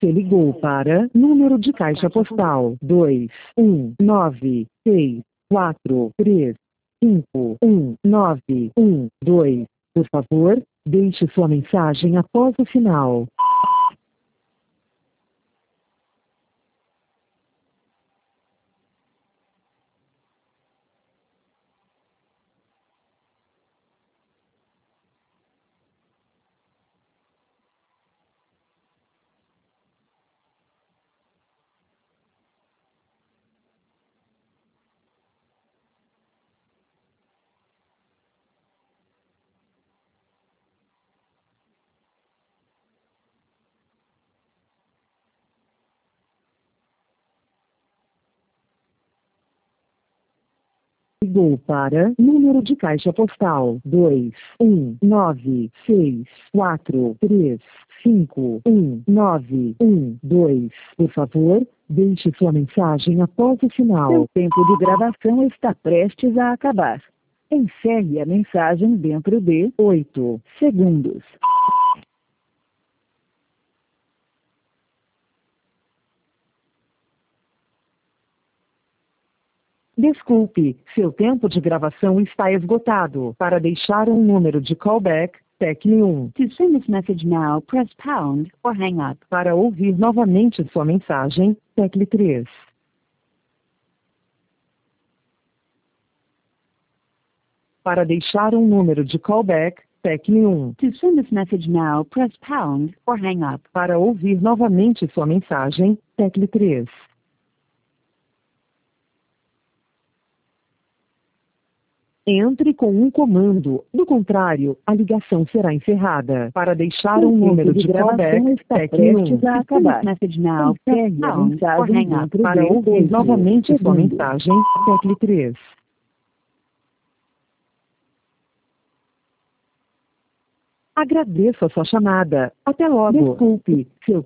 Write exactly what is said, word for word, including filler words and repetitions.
Você ligou para número de caixa postal dois um nove seis quatro três cinco um nove um dois. Por favor, deixe sua mensagem após o sinal. Ligou para número de caixa postal dois um nove seis quatro três cinco um nove um dois. Por favor, deixe sua mensagem após o sinal. Seu tempo de gravação está prestes a acabar. Encerre a mensagem dentro de oito segundos. Desculpe, seu tempo de gravação está esgotado. Para deixar um número de callback, tecle um. To send this message now, press pound or hang up. Para ouvir novamente sua mensagem, tecle três. Para deixar um número de callback, tecle um. To send this message now, press pound or hang up. Para ouvir novamente sua mensagem, tecle três. Entre com um comando, do contrário, a ligação será encerrada. Para deixar um número de callback, tecle um. To acabar. Message now, press pound or hang up. Para ouvir novamente sua mensagem, tecle três. Agradeço a sua chamada. Até logo. Desculpe, seu